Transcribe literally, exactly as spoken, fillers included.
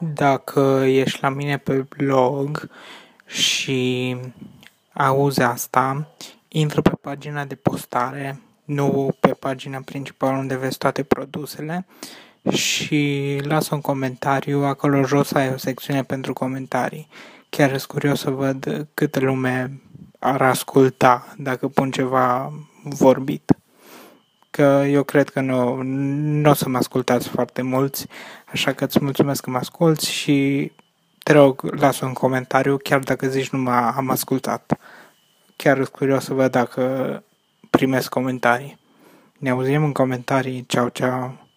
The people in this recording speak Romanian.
Dacă ești la mine pe blog și auzi asta, intră pe pagina de postare, nu pe pagina principală unde vezi toate produsele și lasă un comentariu, acolo jos ai o secțiune pentru comentarii. Chiar sunt curios să văd câtă lume ar asculta dacă pun ceva vorbit. Că eu cred că nu, nu o să mă ascultați foarte mulți, așa că îți mulțumesc că mă asculți și te rog, lasă un comentariu, chiar dacă zici nu m-am ascultat. Chiar sunt curios să văd dacă primesc comentarii. Ne auzim în comentarii, ceau, ceau!